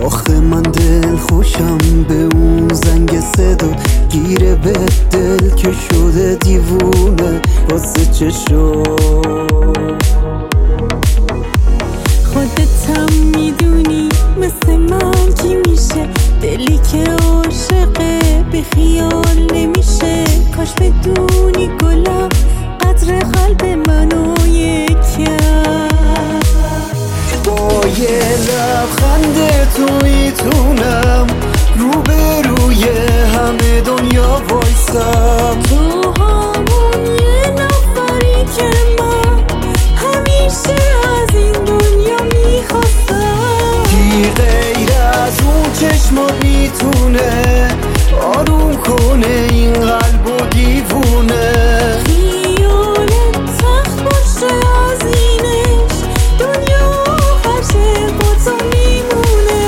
آخه من دل خوشم به اون زنگ صدا، گیره به دل که شده دیوونه واسه چه شد. خودت هم میدونی مثل من کی میشه، دلی که عاشقه به خیال نمیشه. کاش بدونی گلا قدر قلب منو یکم. با یه لبخند تو میتونم روبروی همه دنیا وایسم. تو همون یه نفری که من همیشه از این دنیا میخواستم. کی غیر از اون چشمات میتونه آروم کنه این قلب و دیوونه. خیالت سخت باشه از اینش، دنیا آخرشه با تو میمونه.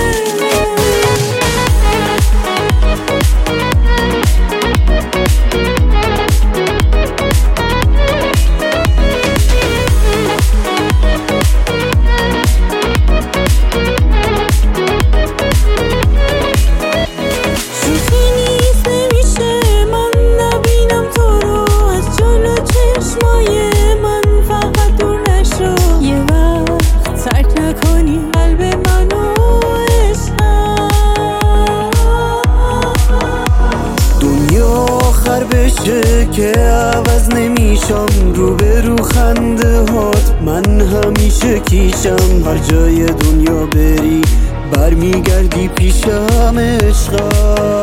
بشه که عوض نمیشم روبرو خنده هات، من همیشه کیشم. هر جای دنیا بری برمیگردی پیشم عشقم.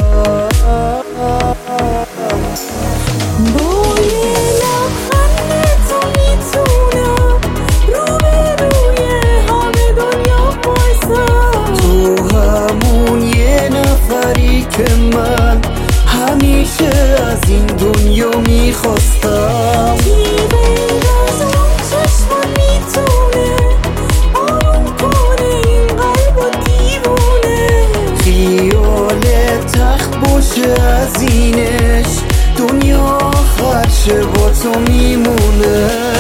با یه لبخند تو میتونم روبروی همه دنیا وایسم. تو همون یه نفری که من همیشه از این دنیا میخواستم. کی غیر از اون چشمان میتونه آروم کنه این قلب و دیوونه. خیال تخت باشه از اینش، دنیا آخرشه با تو میمونه.